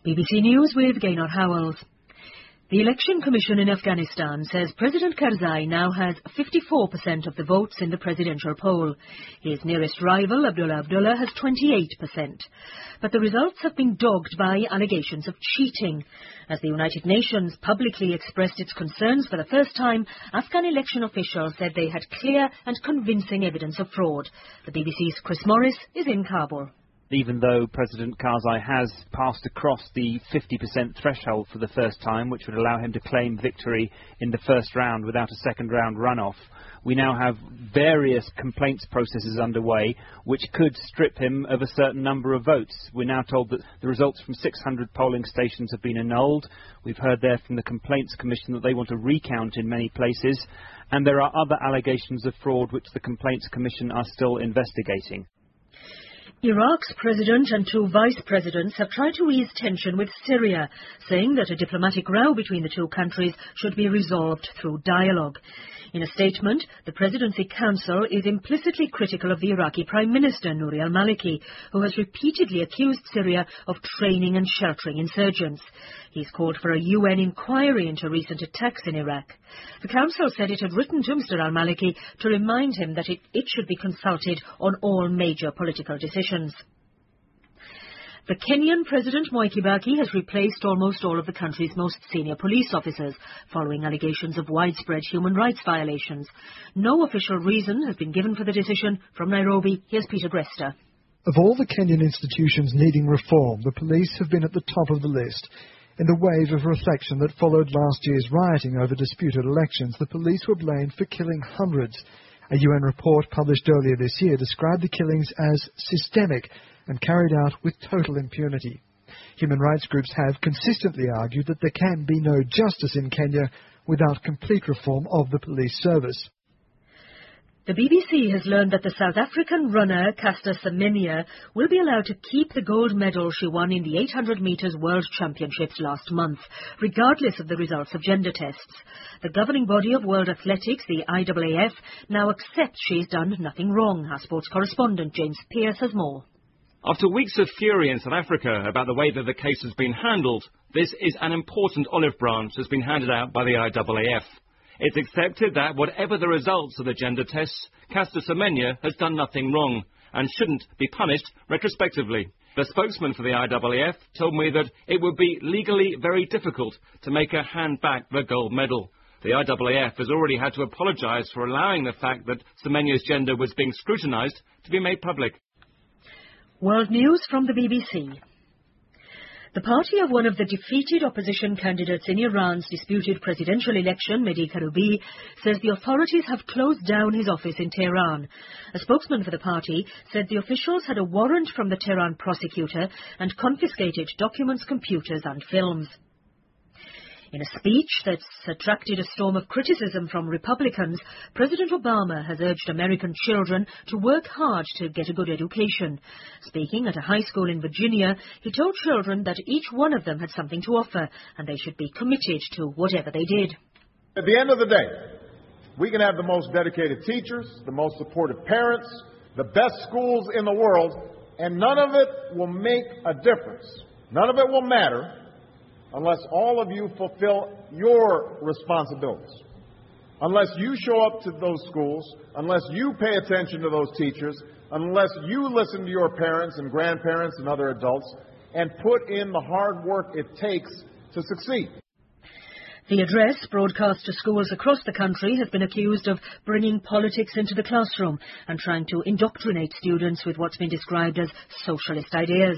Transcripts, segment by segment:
BBC News with Gaynor Howells. The Election Commission in Afghanistan says President Karzai now has 54% of the votes in the presidential poll. His nearest rival, Abdullah Abdullah, has 28%. But the results have been dogged by allegations of cheating. As the United Nations publicly expressed its concerns for the first time, Afghan election officials said they had clear and convincing evidence of fraud. The BBC's Chris Morris is in Kabul. Even though President Karzai has passed across the 50% threshold for the first time, which would allow him to claim victory in the first round without a second round runoff, we now have various complaints processes underway which could strip him of a certain number of votes. We're now told that the results from 600 polling stations have been annulled. We've heard there from the Complaints Commission that they want a recount in many places, and there are other allegations of fraud which the Complaints Commission are still investigating. Iraq's president and two vice presidents have tried to ease tension with Syria, saying that a diplomatic row between the two countries should be resolved through dialogue. In a statement, the Presidency Council is implicitly critical of the Iraqi Prime Minister, Nouri al-Maliki, who has repeatedly accused Syria of training and sheltering insurgents. He's called for a UN inquiry into recent attacks in Iraq. The Council said it had written to Mr al-Maliki to remind him that it should be consulted on all major political decisions. The Kenyan President Mwai Kibaki has replaced almost all of the country's most senior police officers, following allegations of widespread human rights violations. No official reason has been given for the decision. From Nairobi, here's Peter Grester. Of all the Kenyan institutions needing reform, the police have been at the top of the list. In the wave of reflection that followed last year's rioting over disputed elections, the police were blamed for killing hundreds. A UN report published earlier this year described the killings as systemic and carried out with total impunity. Human rights groups have consistently argued that there can be no justice in Kenya without complete reform of the police service. The BBC has learned that the South African runner Caster Semenya will be allowed to keep the gold medal she won in the 800 metres World Championships last month, regardless of the results of gender tests. The governing body of world athletics, the IAAF, now accepts she's done nothing wrong. Our sports correspondent James Pearce has more. After weeks of fury in South Africa about the way that the case has been handled, this is an important olive branch that's been handed out by the IAAF. It's accepted that whatever the results of the gender tests, Caster Semenya has done nothing wrong and shouldn't be punished retrospectively. The spokesman for the IAAF told me that it would be legally very difficult to make her hand back the gold medal. The IAAF has already had to apologise for allowing the fact that Semenya's gender was being scrutinised to be made public. World News from the BBC. The party of one of the defeated opposition candidates in Iran's disputed presidential election, Mehdi Karoubi, says the authorities have closed down his office in Tehran. A spokesman for the party said the officials had a warrant from the Tehran prosecutor and confiscated documents, computers and films. In a speech that's attracted a storm of criticism from Republicans, President Obama has urged American children to work hard to get a good education. Speaking at a high school in Virginia, he told children that each one of them had something to offer and they should be committed to whatever they did. At the end of the day, we can have the most dedicated teachers, the most supportive parents, the best schools in the world, and none of it will make a difference. None of it will matter unless all of you fulfill your responsibilities. Unless you show up to those schools, unless you pay attention to those teachers, unless you listen to your parents and grandparents and other adults, and put in the hard work it takes to succeed. The address, broadcast to schools across the country, has been accused of bringing politics into the classroom and trying to indoctrinate students with what's been described as socialist ideas.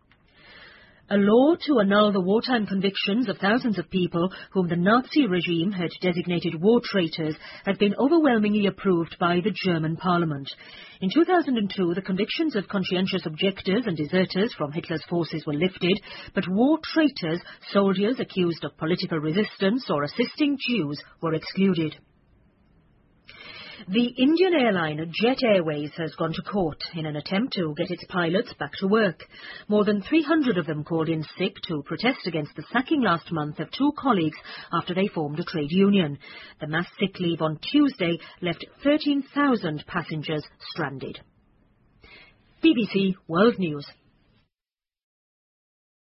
A law to annul the wartime convictions of thousands of people whom the Nazi regime had designated war traitors had been overwhelmingly approved by the German parliament. In 2002, the convictions of conscientious objectors and deserters from Hitler's forces were lifted, but war traitors, soldiers accused of political resistance or assisting Jews, were excluded. The Indian airline Jet Airways has gone to court in an attempt to get its pilots back to work. More than 300 of them called in sick to protest against the sacking last month of two colleagues after they formed a trade union. The mass sick leave on Tuesday left 13,000 passengers stranded. BBC World News.